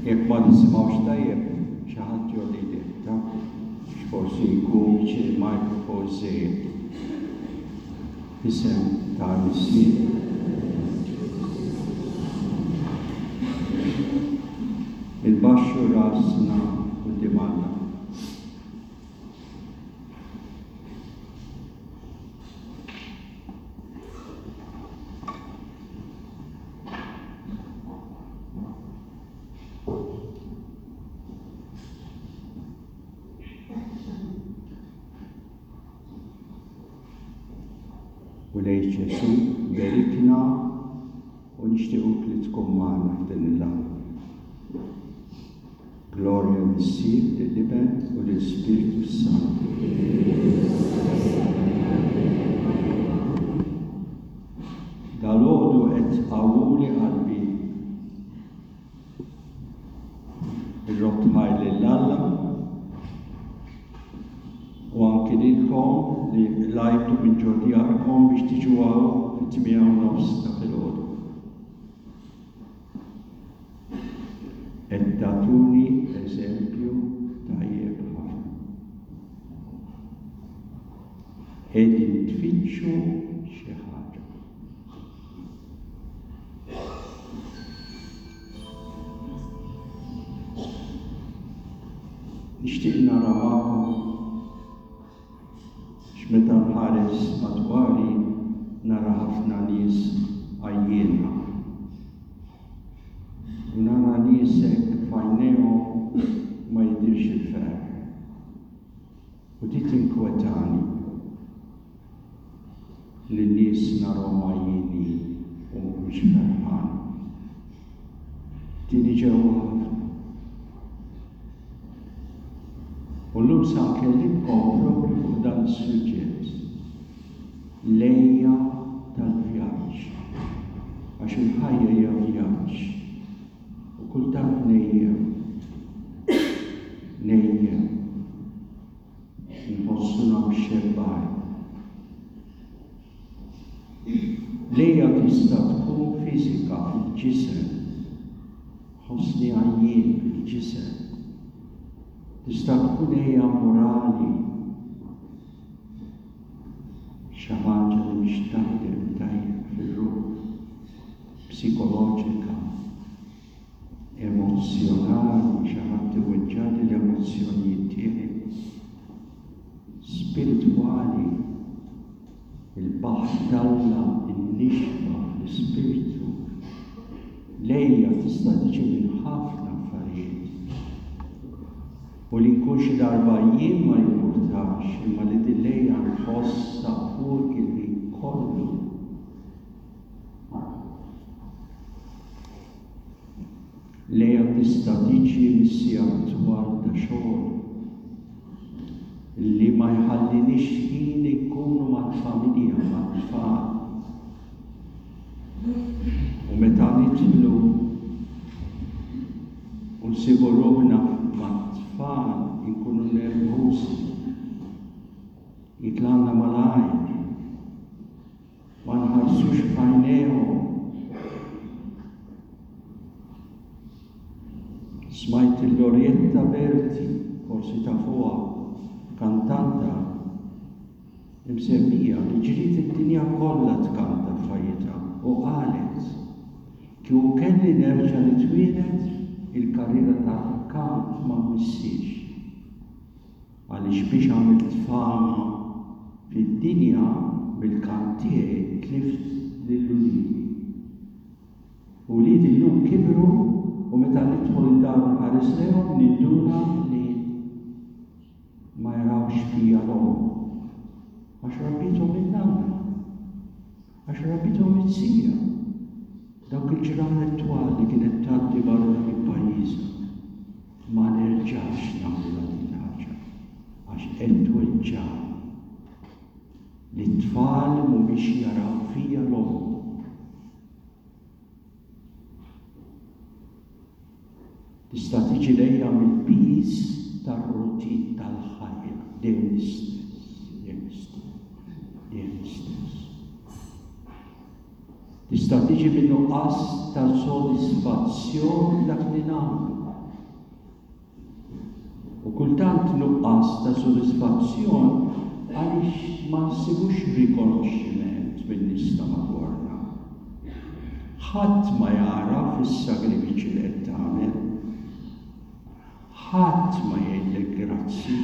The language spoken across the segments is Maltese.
Jekk ma nisimgħux tajjeb xi ħadd jolli jdejta, x'forsi jkun viċin il-mikrofon żejjed. Isem ta' missier. Il-baxxu rasna quddiem Alla. U lejn Ġesu berikna u nixtiequk li tkun magħna f'din il-laqgħa. Glorja lis-Sib, lill-Iben u lill-Spiritu Santu. Dalgħodu qed qawwuli qalbi irrotħaj lill-Alla u anke lilkom li lajtu minn ġodjarkom biex tiġu għaw fit-8:30 ta' filgħodu. Qed tatuni eżempju tajjeb ħafna. Qegħdin tfittxu xi ħaġa. Nixtieq nara magħkom meta nħares madwari nara ħafna nies għajjiena. U nara nies hekk f'għajnejhom ma jidhirx il-ferħ. U di tinkwetani li n-nies narahom għajjini u mhumiex ferħani. Tieni ġewwa ħafna. U llum sa nkellimkom propri fuq dan is-suġġett. Lejja tal-vjaġġ. Għax il-ħajja hija vjaġġ. U kultant nejjem. Nħossuna mxebbaj. Lejja tista' tkun fiżika fil-ġisem. Ħossni għajjien fil-ġisem. Tista' tkun hija morali, xi ħaġa li mhix taħdem tajjeb fir-ruħ, psikoloġika, emozjonali, xi ħadd iweġġali l-emozzjonijiet tiegħi, spiritwali, il-baħr talla n-nixfa fl-ispiritu. Lejja tista' tiġi minn ħafna affarijiet. U li nkun xi darba jien ma jimpurtax, imma li din lejja nħoss sapur illi kollu. Lejja tista' tiġi missija twal ta' xogħol li ma jħallinix ħin ikunu mal-familja, mal-tfal. U meta nidħlu u nsibu ruħna mat-tfal inkunu nervużi, jitlaqna malajr, ma nħarsux f'għajnejhom. Smajt il-Lorietta Berti, forsi tafuha, kantanta imsemmija li ġriet id-dinja kollha tkanta f'ħajjitha u qalet kieku kelli nerġa' nitwieled il-karriera tal-kant ma mmissiex. Għaliex biex għamilt fama fid-dinja bil-kant tiegħi tlift lil uliedi. Uliedi llum kibru u meta nidħol id-dar nħares lejhom nidduna li ma jarawx fija l-om. Għax rabbithom in-nanna, għax rabbithom it-sija. Dawk il-ġranet twal li kienet tgħaddi barra minn pajjiżha. Ma nerġax nagħmlu din ħaġa għax qed tweġġani li t-tfal mhumiex jaraw fija l-om. Tista' tiġi lejja mill-piż tar-rutin tal-ħajja dejjem l-istess. Tista' tiġi min-nuqqas ta' sodisfazzjon dak li nagħmlu. tant nuqqas ta' sodisfazzjon għaliex ma nsibux rikonoxximent min-nies ta' madwarna. Ħadd ma jara fis-sagrifiċċju li qed tagħmel. Ħadd ma jgħidlek grazzi.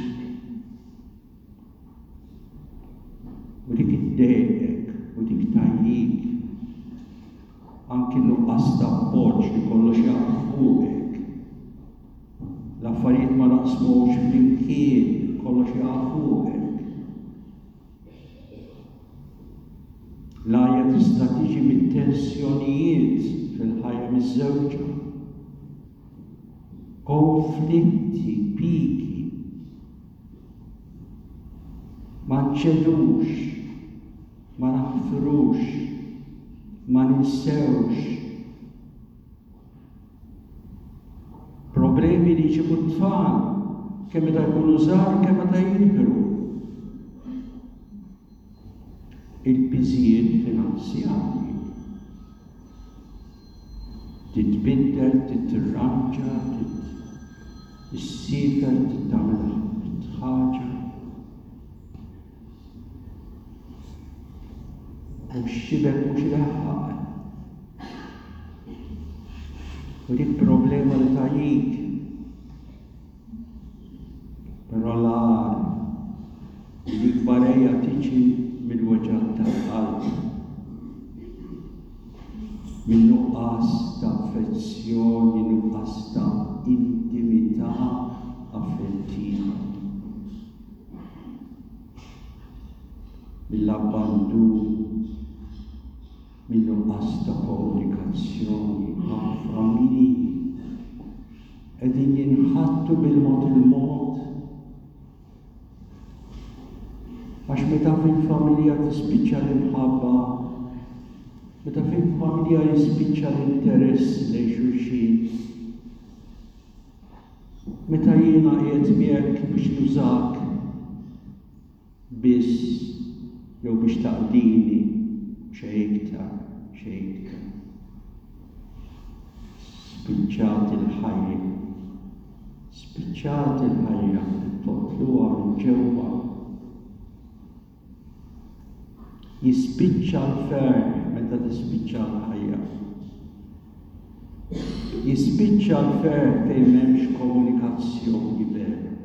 U dik iddejqek u dik tajjik. Anki nuqqas ta' appoġġ li kollox jaqgħu fuqek. L-affarijiet ma naqsmux flimkien, kollox jaqgħu fuqek. L-għajja tista' tiġi mit-tensjonijiet fil-ħajja miż-żewġa. Konflitti, piki. Ma nċedux, ma naħfrux, ma ninsewx. Problemi li jġibu t-tfal, kemm meta jkunu żgħar, kemm meta jikbru. Il-biżijiet finanzjarji. Titbiddel, titirranġa, tissifer, titagħmel ħaġa. U xibek mhux ilaħħaq. U dik problema li tajjik. Però l-għar li kbarejja tiġi mill-weġġat tal-qalb. Min nuqqas ta' affezzjoni, nuqqas ta' intimità affettiva. Mill-abbandun, min nuqqas ta' komunikazzjoni ma' familji qegħdin jinħattu bil-mod il-mod. Għax meta fil-familja tispiċċa l-imħabba, meta fil-familja jispiċċa l-interess lejn xulxin, meta jiena qiegħed miegħek biex nużak biss jew biex taqdini xejn iktar. Spiċċat il-ħajja, totluha minn ġewwa. Jispiċċa l-ferħ meta tispiċċa l-ħajja. Jispiċċa l-ferħ fejn m'hemmx komunikazzjoni vera.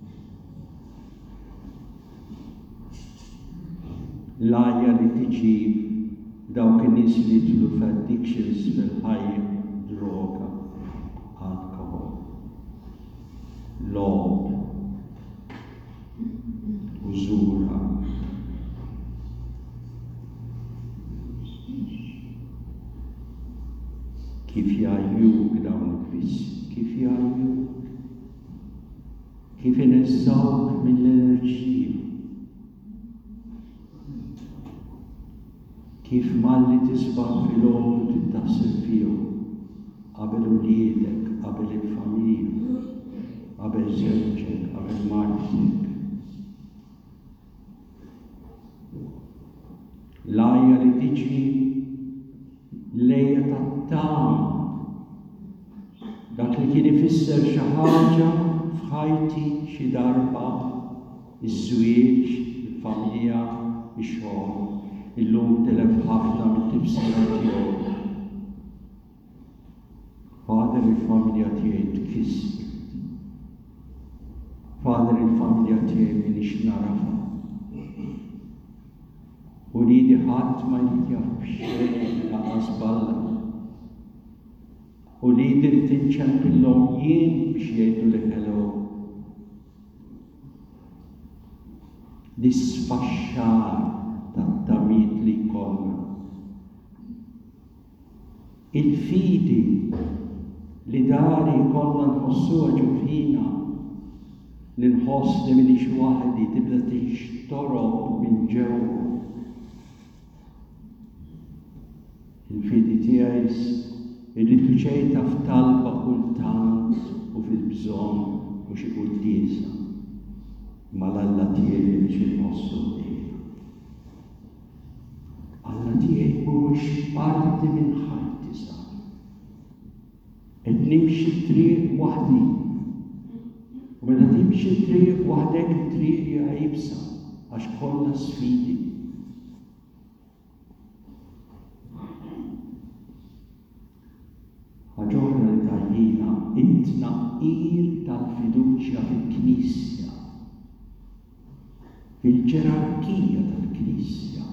L-għajja li tiġi dawk in-nies li jidħlu f'addictions fil-ħajja, droga, alkohol, logħob, użura. Kif jgħajjuk dawn il-vizi, kif jgħajjuk, kif inezzawk mill-enerġija, kif malli tisbaħ fil-għodu tittaħseb fihom qabel uliedek, qabel il-familja, qabel żewġek, qabel martek. L-għajja li tiġi lejja tat-tama, dak li kien ifisser xi ħaġa f'ħajti xi darba, iż-żwieġ, il-familja, ix-xogħol. Illum telef ħafna mit-tibsira tiegħu. Fader, il-familja tiegħi tkissret. Fader, il-familja tiegħi m'iniex narafha. U liedi ħadd ma jrid jaf b'xejn lanqas balla. U liedi li tinċempillhom jien biex jgħidu li hello. Disfaxxar tat-tamiet li jkollna. Il-fidi li dari jkollna nħossuha ġufina, li nħoss li minix waħdi tibda tixtorob minn ġewwa. Il-fidi tiegħi irrid ċejta f'talba kultant u fil-bżonn u xi qudiesa mal-Alla tiegħi biex inħossu ddejja. Alla tiegħi mhuwiex parti minn ħajti sar. Qed nimxi triq waħdi U meta timxi triq waħdek it-triq hija jibsa għax kollha sfidi. Ħaġa oħra li tajjina it-tnaqqir tal-fiduċja fil-Knisja, fil-ġerarkija tal-Knisja.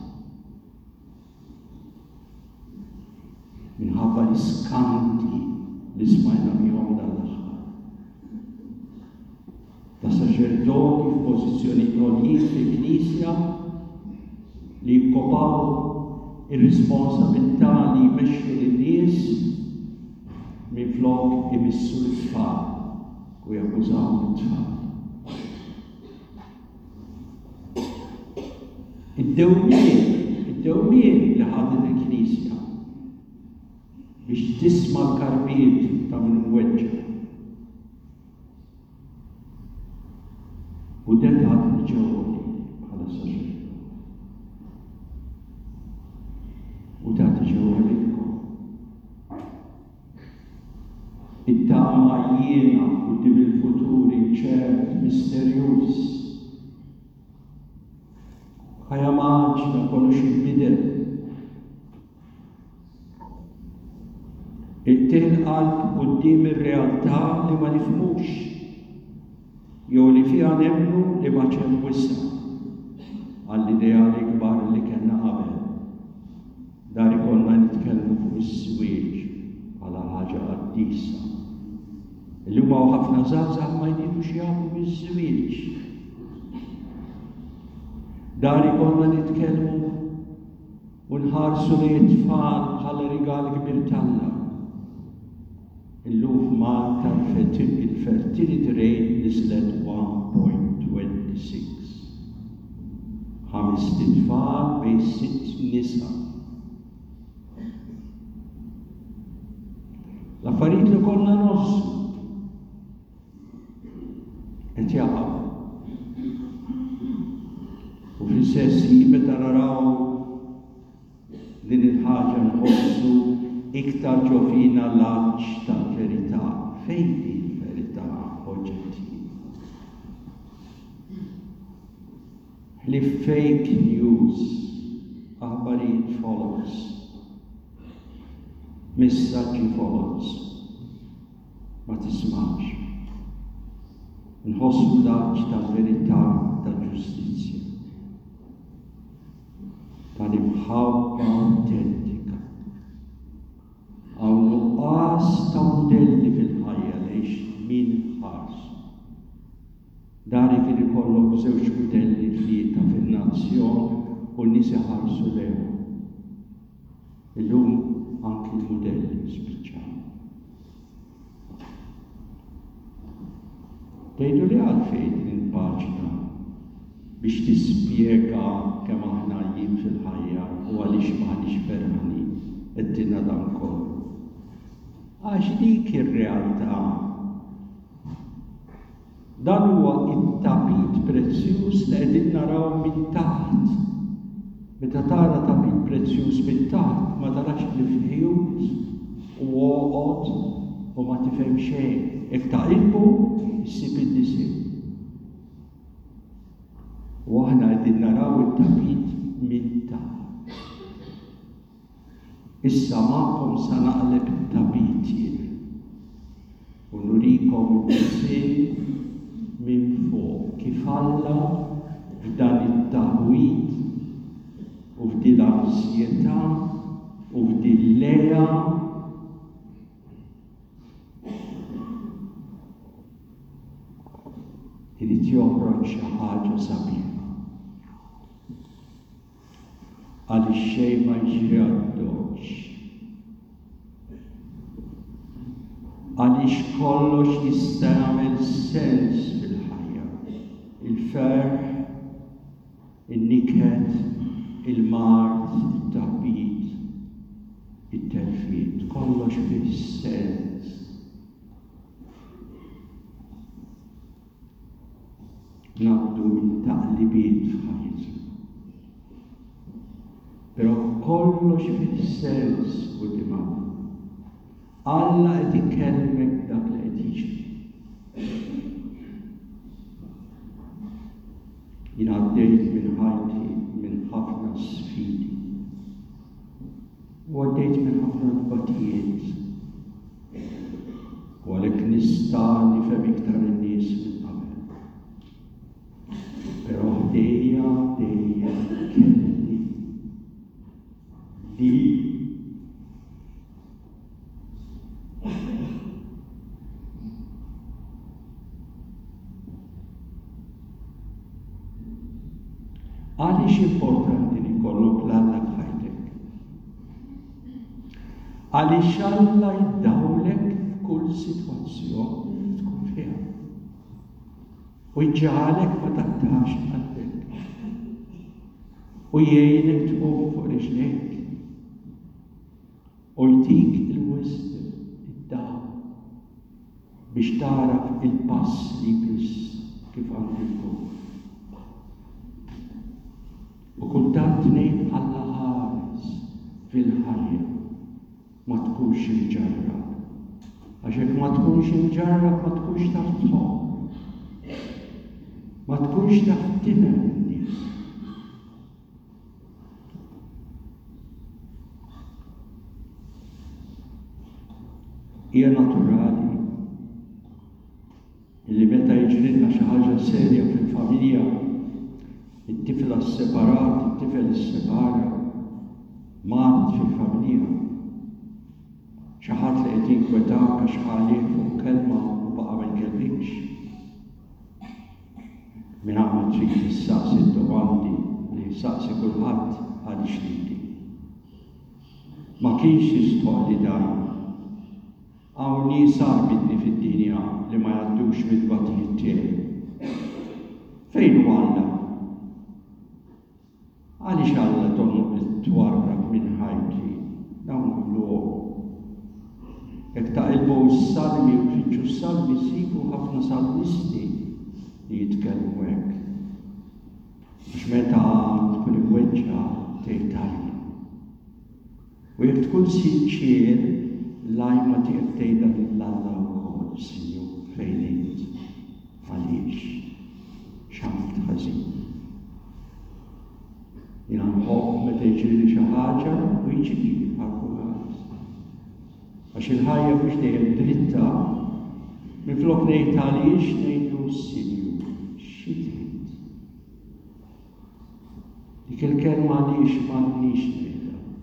Minħabba l-iskanti li smajna miegħhom dal-aħħar. Ta' saċerdoti f'pożizzjoni għoljin fil-Knisja li jkopaw ir-responsabilità li jmexxu lin-nies minflok imissu l-tfal u jakkużaw l-tfal. Id-dewmien li ħadet il-Knisja biex tisma' l-karbiet ta' min weġġa. U dan ħadet ġewwa bħala saċerdot. U tat ġewwa lilkom. It-tama jiena quddiem il-futur inċert, misterjuż. Ħajja maġna kollox jinbidel. It-tilqalb quddiem ir-realtà li ma nifhmux jew li fiha nemmnu li ma ċempwissa għall-ideali kbar li kellna qabel. Dar ikollna nitkellmu fuq is-swieġ bħala ħaġa qaddisa. Illum hawn ħafna żgħażagħ ma jridux jafu biż-żwieġ. Dar ikollna nitkellmu u nħarsu li t-tfal bħala rigal kbir tal-Alla. Illum Malta il-fertility rate niżlet 1.26. 5 tfal bejn 6 nisa. L-affarijiet li konna nossu qed jaqgħu. U fl-istess meta naraw din il-ħaġa nħossu iktar ġofina l-għaġġ tal-verità. Fejn din il-verità oġġettiva? Li fake news, aħbarijiet follows, messaġġi follows, ma tismax. Nħossu l-għaġġ tal-verità tal-ġustizzja, tal-imħabba autentika. Għaw nuqqas ta' modelli fil-ħajja lejx min ħars. Dari kien ikollok żewġ modelli tlieta fin-nazzjon u n-nies iħarsu lejhom. Illum anki l-modelli spiċċaw. Tgħidu li għalfejn din il-paġna biex tispjega kemm aħna għajjin fil-ħajja u għaliex m'aħniex ferħanin qed dan kollu. Għax dik ir-realtà. Dan huwa it-tapit prezzjuż li qegħdin naraw minn taħt. Meta tara tapit prezzjuż minn taħt ma tarax l-fħius u għoqgħod u ma tifhem xejn. Jekk taqilbu issib id-disib. U aħna qegħdin naraw it-tapit minn taħt. Issa magħkom sa naqleb it-tapit jien u nurikom id-disib minn fuq kif Alla f'dan it-taħwit u f'din l-ansjetà u f'din l-leja irid joħroġ xi ħaġa sabiħa. Għaliex xejn ma jiġri għad-doċ. Għaliex kollox jista' jagħmel sens fil-ħajja. Il-ferħ, il-niked, il-mart, it-taħbit, it-telfiet, kollox fis-sens. Nabdu il-taqlibiet f'ħajja. Però kollox fil-sens u dimam. Alla qed ikellmek dak li qed jiġri. ħafna sfidi. U għaddejt minn ħafna nbatijiet. U għalhekk nista' nifhem iktar in-nies minn qabel. Però ħdejja kelli li għaliex importanti li jkollok l-Alla f'ħajtek. Għaliex Alla jiddawlek f'kull sitwazzjoni li tkun fiha. U jġalek ma taħtax qalbek. U jgħinek tqum fuq riġlejk. U jtik il-wisdom, id-dawl, biex taraf il-pass li biss kif għandu jkun. U kultant ngħid Alla ħares fil-ħajja ma tkunx imġarrab. Għax hekk ma tkunx imġarrab ma tkunx taf tħobb. Ma tkunx taf tifhem in-nies. Hija naturali li meta jiġrilna xi ħaġa serja fil-familja, it-tifla separat, it-tifel is-separa, mat fil-familja. Xi ħadd li qed jinkwetawk għax ħalih fuq kelma u baqa' ma jkellimx. Min għamma trid tissaqsi d-domandi li saqsi kulħadd għaliex lili. Ma kienx jistoqli dan. Hawn nies arbitni fid-dinja li ma jgħaddux mid-batijiet tiegħi. Fejn hu Alla? Għaliex Alla tonnoq twarrab minn ħajti dawn kulluhom. Jekk taqilbu s-salmi u tfittxu s-salmi sibu ħafna salmisti li jitkellmu hekk. Biex meta tkun imweġġa tgħid Alla. U jekk tkun sinċier, l-għajma tiegħek tgħidha lill-Alla wkoll, Sinjur, fejn int, għaliex, x'għamilt ħażin. Jiena nħobb meta jiġri xi ħaġa u jiġri bħal kulħadd. Għax il-ħajja mhux dejjem dritta, minflok ngħid għaliex ngħidu Sinjur, xi trid? Dik il-kelma għaliex m'għandniex ngħidha.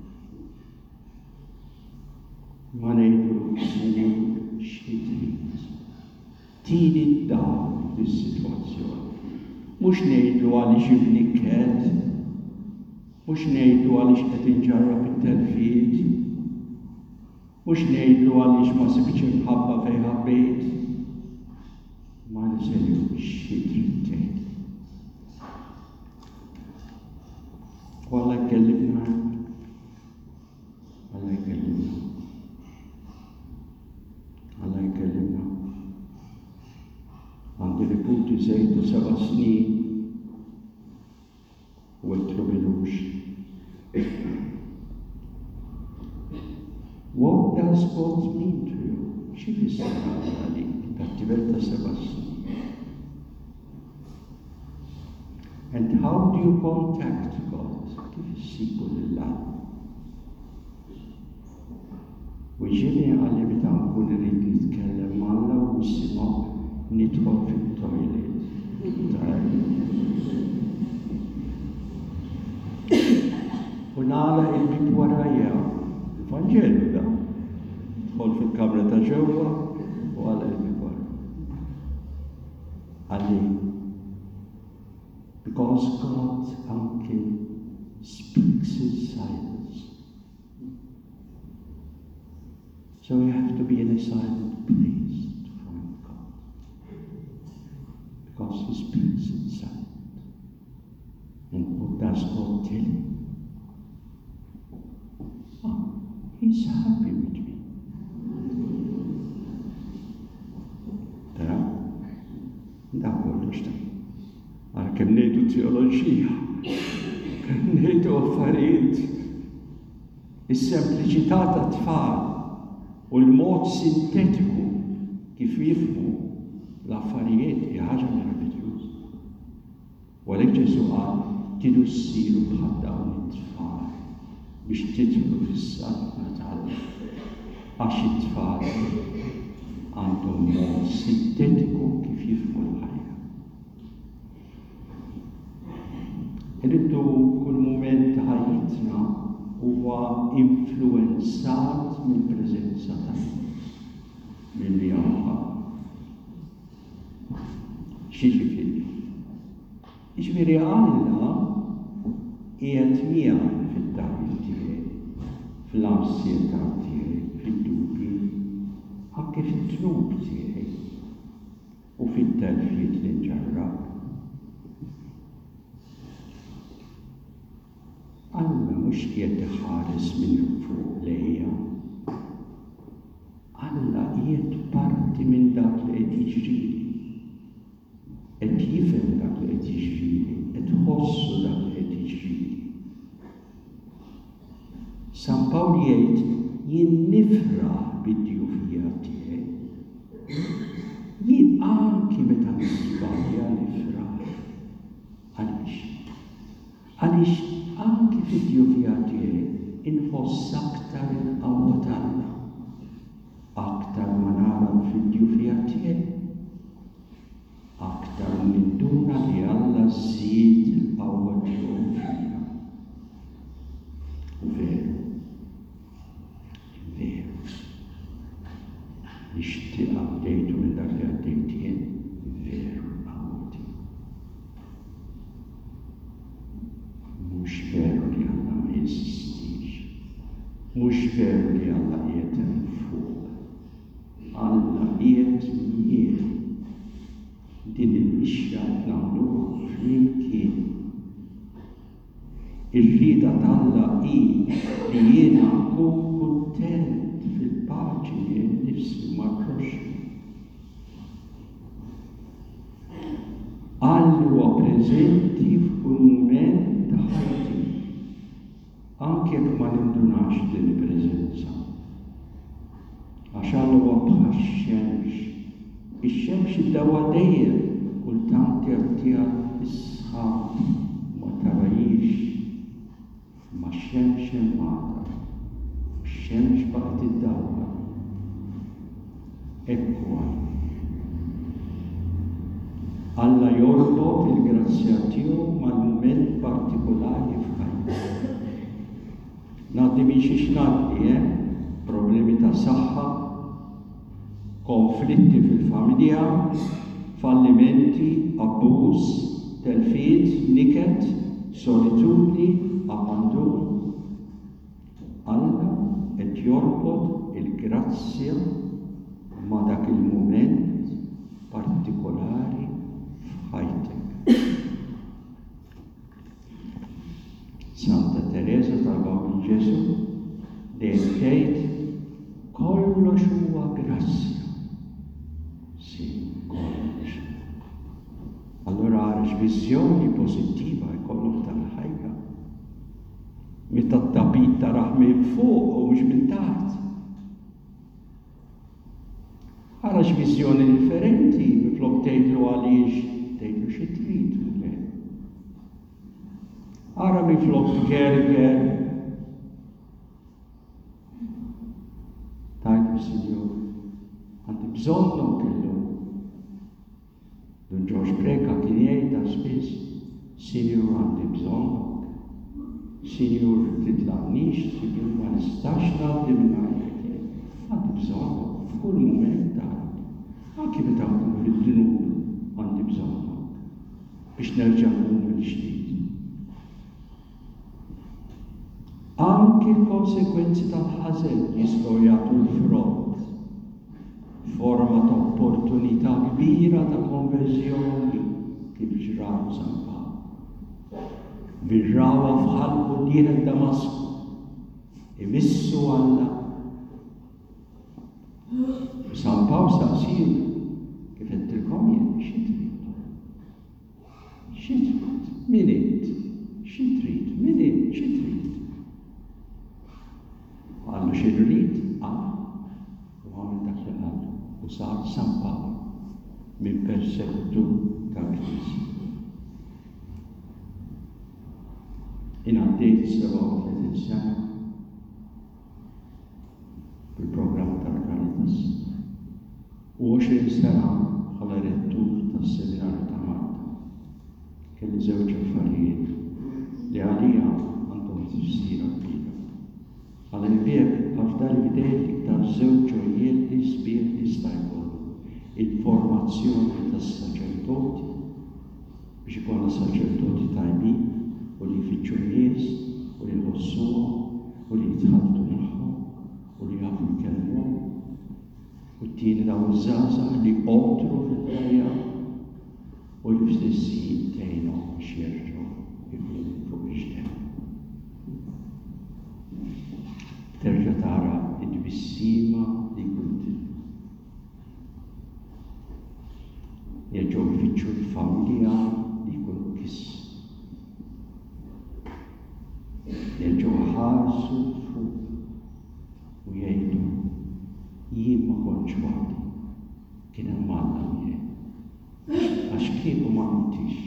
Ma ngħidu Sinjur, xi trid? Tini d-dawl fis-sitwazzjoni. Mhux ngħidu għaliex ibni ked, mhux ngħidu għaliex qed inġarrab it-telfiet, mhux ngħidu għaliex ma sibtx imħabba fejn ħabbejt. Ma niżelju xi trid tgħid. U Alla jkellimna. Alla jkellimna. Alla jkellimna. Għandi niputi żejtu 7 snin u għettru bilux. What does God mean to you? Xi fisser għalik tat-tibel ta' 7 snin? And how do you contact God? Kif issibu lill-Alla? U ġieli għalli meta nkun irid nitkellem mal-Alla u nisimgħu nidħol fit-toilet. U nagħlaq il-bib warajja, il-Vanġelu da. Dħol fil-kamra ta' ġewwa u għalaq il-bib warajja. Għalli, because God anke speaks in silence. So you have to be in a silent place to find God. Because He speaks in silence. And what does God tell you? Oh, He's happy with me. Tara? Da kollox ta'. Għal kemm ngħidu teoloġija, kemm ngħidu affarijiet, is-sempliċità tat-tfal u l-mod sintetiku kif jifhmu l-affarijiet hija ħaġa meravigljuża. U għalhekk Ġesu qal tidu ssiru bħal dawn it-tfal biex tidħlu fis-salma għax it-tfal għandhom mod sintetiku kif jifhmu l-ħajja. Irridu kull mument ta' ħajjitna huwa influenzat mill-preżenza ta' milli għamha. X'jiġifieri? Jiġifieri Alla qiegħed miegħi fid-dajn tiegħi, fl-ansjetà tiegħi, fid-dubji, anke fit-tnub tiegħi u fit-telfiet li nġarrab. Alla mhux qiegħed iħares minn fuq lejja. Alla qiegħed parti minn dak li qed jiġrili. Qed jifhem dak li qed jiġrili, qed iħossu dak li qed jiġrili. San Pawl jgħid jien nifraħ bid-djufija tiegħi. Jien anki meta nisbalja nifraħ. Għaliex? Għaliex anki fid-djufija tiegħi inħoss aktar il-qawwa tagħna. Aktar ma nara fid-djufija tiegħi, aktar ninduna li Alla żżid il-qawwa tiegħu fija. U veru, nixtieq għaddejtu minn dak li għaddejt jien, veru qawwati. Mhux veru li Alla ma jeżistix, mhux veru li Alla qiegħed hemm fuq. Alla qiegħed miegħi. Din il-mixja qed nagħmluha flimkien. Ir-rieda t'Alla hi li jiena nkun kuntent fil-paċi li nnifsi ma' proxmi. Alla huwa preżenti f'kull mument ta' ħajti, anke jekk ma nindunax din il-preżenza. Għax Alla huwa bħax-xemx. Ix-xemx iddawwa dejjem kultant jagħtiha is-sħab ma tarajix. Ma x-xemx imgħata. X-xemx baqgħet iddawwa. Ekku Alla jorbot il-grazzja tiegħu mal-mument partikolari f'ħajja. Ngħaddi minn xi ngħaddi, problemi ta' saħħa, konflitti fil-familja, fallimenti, abbuż, telfiet, niket, solitudni, abbandun. Alla qed jorbot il-grazzja ma' dak il-mument partikolari f'ħajtek. Santa Teresa tal-Bawli Ġesu dejjem tgħid kollox huwa grazzja. Kollox. Allura għarax viżjoni pożittiva jkollok tal-ħajja. Meta t-tabit taraħ minn fuq u mhux minn taħt. Għarax viżjoni differenti, miflok tgħidlu għaliex, tgħidlu xi trid mule. Ara miflok tgerger, tajtu Sinjur, għandi bżonnhom kellhom. Don George Preka kien jgħidha spiss, Sinjur għandi bżonnhom. Sinjur titlaqnix, Sinjur ma nistax ngħaddi mingħajrek. Għandi bżonnhom f'kull mument tagħek. Anke meta nkun fid-dnub għandi bżonnhom biex nerġa' nkun mill-ġdid. Anke l-konsekwenzi tal-ħażen jistgħu jagħtu l-frott forma ta' opportunità kbira ta' konverżjoni kif ġraw San Pawl. Birrawa fħalqu dieħel Damasku, imissu Alla. San Pawl saqsiju kif qedtilkom jien xi trid? Xi trid? Min int? Xi trid? Min int? Xi trid? Għallu xi rrid? U għamil dak li għallu. U sar San Pawl minn persegutur tal-Knisja. Inaddejt 37 sena bil-programm tal-Caritas u 20 sena bħala rettur tas-Seminarju ta' Malta. Kelli żewġ affarijiet li għalija għandhom tifsira kbira. Għal-impjeg għafdal bdejt iktar żewġ ġojiet li sbieħ jista' jkollu il-formazzjoni tas-saċerdoti biex ikollna saċerdoti tajbin u li jfittxu n-nies u li jħossuhom u li jitħalltu magħhom u li jafu jkellmuhom u t-tieni dawn iż-żgħażagħ li qotru fil-ħajja u li f'stess tgħinhom biex jerġgħu jibnu fuq ix-xtemm. Terġa' tara d-tbissima li kuntilhom. Jerġgħu jfittxu l-familja li jkunu kiss. Jerġgħu ħarsu fuq u jgħidu jien ma kontx waħdi, kien hemm Alla miegħi. Għax kieku ma għamiltix.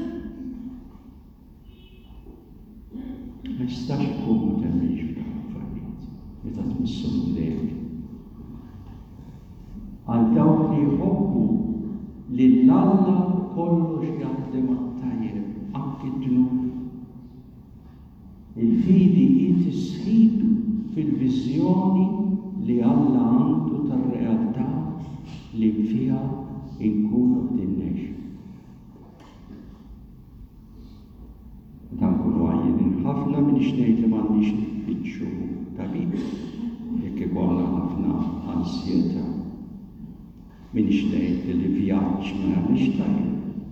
Ma jistax ikun ma temmejx f'dak affarijiet meta tmisshom lejk. Għal dawk li jħobbu li l-Alla kollox jaħdem għat-tajjeb anki d-dnub. Il-fidi tisħidu fil-viżjoni li Alla għandu tar-realtà li fiha inkunu b'dinnex. Dan kullu għajjin ħafna minix ngħid li m'għandniex nfittxu tabib jekk ikollna ħafna ansjetà. Minix ngħid li vjaġġ ma jagħmilx tajjeb.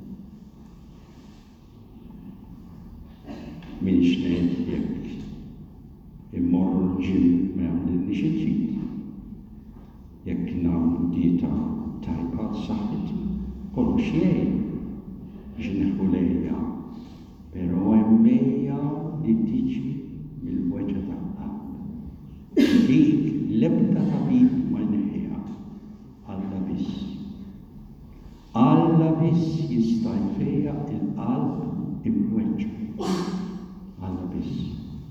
Minix ngħid jekk immorru l-ġim ma jagħmlilniex il-ġid. Jekk nagħmlu dieta tajba saħħitna, kollox jgħin biex neħu lejja, però hemm mejja li tiġi mill-weġa tal-qalb. Dik l-ebda tabib ma jneħħiha Alla biss. Alla biss jista' jfejja il-qalb imweġġa. Alla biss.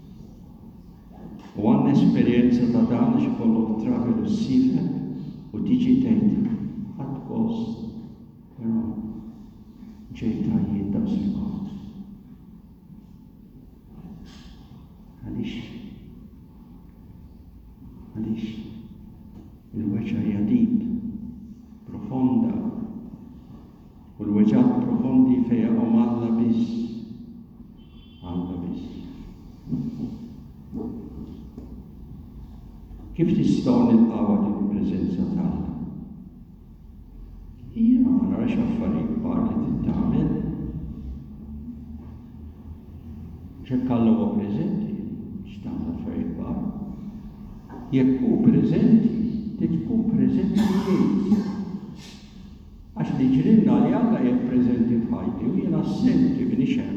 U għandna esperjenza ta' dan xi kollok travel u ssifek u tiġi tgħid ħadd gost, però ġejta jien daqs Għaliex? Il-weġa hija dik profonda u l-weġat profondi fejhom Alla biss. Alla biss. Kif tistgħu nilqgħu din il-preżenza tagħna? Hija ma narax affarijiet kbar li titgħamel. Ġekk Alla huwa preżenti, x'tagħmel affarijiet kbar. Jekk hu preżenti, tkun preżenti jgħid. Għax li ġrilna li Alla hija preżenti f'ħajti u jien assenti minix hemm.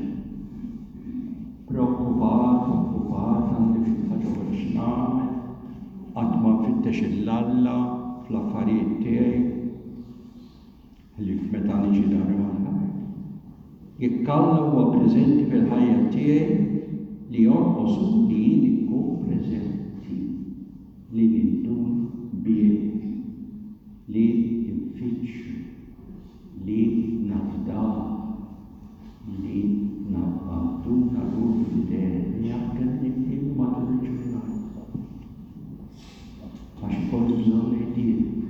Preokkupat, għandi ħaġa biex nagħmel, qatt ma nfittex il-Alla fl-affarijiet tiegħi li meta niġi dar mal-ħajja. Jekk Alla huwa preżenti fil-ħajja tiegħi li jonqosu li jien ikun preżenti, li nindun bih, li nfittxu, li nafdah, li nabbanduna ruħi fideli jgħakkelni ma turġunaj. Għax kollu bżonn jgħidir.